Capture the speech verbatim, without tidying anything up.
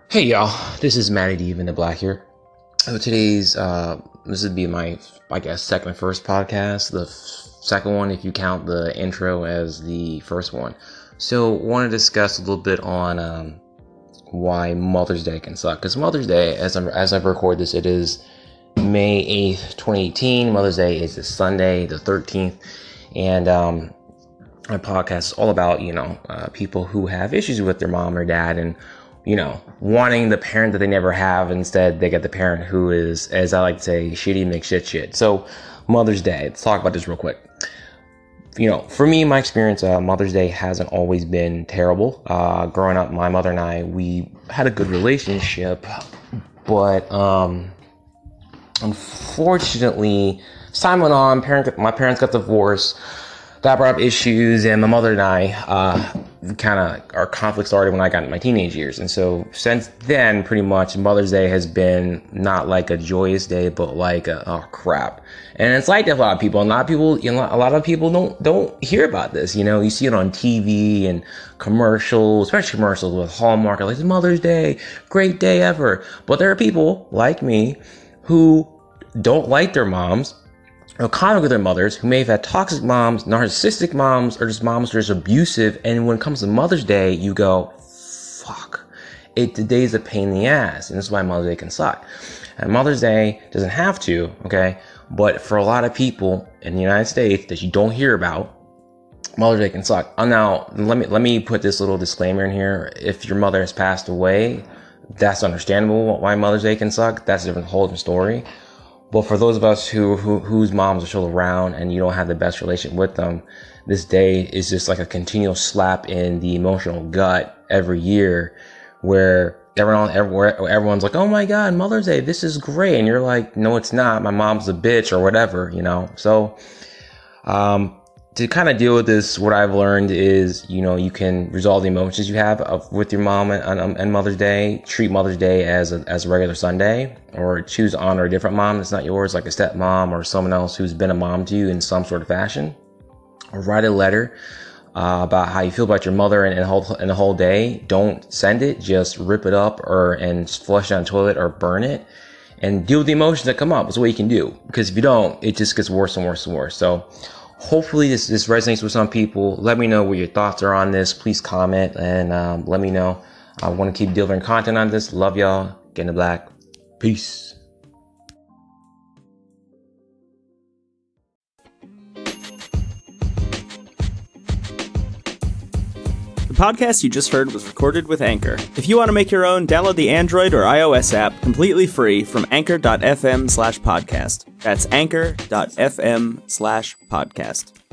Hey y'all, this is Matty Dev in the Black here. So today's, uh, this would be my, I guess, second and first podcast. The f- second one, if you count the intro as the first one. So, want to discuss a little bit on um, why Mother's Day can suck. Because Mother's Day, as I'm, as I've recorded this, it is May eighth, twenty eighteen. Mother's Day is this Sunday, the thirteenth, and um, my podcast is all about you know uh, people who have issues with their mom or dad and you know, wanting the parent that they never have. Instead, they get the parent who is, as I like to say, shitty McShit shit. So, Mother's Day. Let's talk about this real quick. You know, for me, my experience, uh, Mother's Day hasn't always been terrible. Uh, growing up, my mother and I, we had a good relationship, but um, unfortunately, as time went on, parent, my parents got divorced. That brought up issues, and my mother and I, uh, kind of, our conflict started when I got in my teenage years. And so since then, pretty much, Mother's Day has been not like a joyous day, but like a, oh crap. And it's like that for a lot of people. And a lot of people, you know, a lot of people don't, don't hear about this. You know, you see it on T V and commercials, especially commercials with Hallmark, like, it's Mother's Day, great day ever. But there are people like me who don't like their moms, or conflict with their mothers, who may have had toxic moms, narcissistic moms, or just moms that are just abusive. And when it comes to Mother's Day, you go, fuck, it today's a pain in the ass. And this is why Mother's Day can suck. And Mother's Day doesn't have to, okay? But for a lot of people in the United States that you don't hear about, Mother's Day can suck. Uh, now, let me let me put this little disclaimer in here. If your mother has passed away, that's understandable why Mother's Day can suck. That's a different, whole different story. But for those of us who, who whose moms are still around and you don't have the best relationship with them, this day is just like a continual slap in the emotional gut every year, where everyone everywhere everyone's like, "Oh my God, Mother's Day, this is great," and you're like, "No, it's not. My mom's a bitch," or whatever, you know. So, um, to kind of deal with this, what I've learned is, you know, you can resolve the emotions you have of, with your mom and, and, and Mother's Day. Treat Mother's Day as a, as a regular Sunday, or choose to honor a different mom that's not yours, like a stepmom or someone else who's been a mom to you in some sort of fashion. Or write a letter uh, about how you feel about your mother and, and, whole, and the whole day. Don't send it, just rip it up or and flush it down the toilet or burn it. And deal with the emotions that come up. That's what you can do. Because if you don't, it just gets worse and worse and worse. So, hopefully this, this resonates with some people. Let me know what your thoughts are on this. Please comment and um, let me know. I want to keep delivering content on this. Love y'all. Get in the black. Peace. The podcast you just heard was recorded with Anchor. If you want to make your own, download the Android or iOS app completely free from anchor.fm slash podcast. That's anchor.fm slash podcast.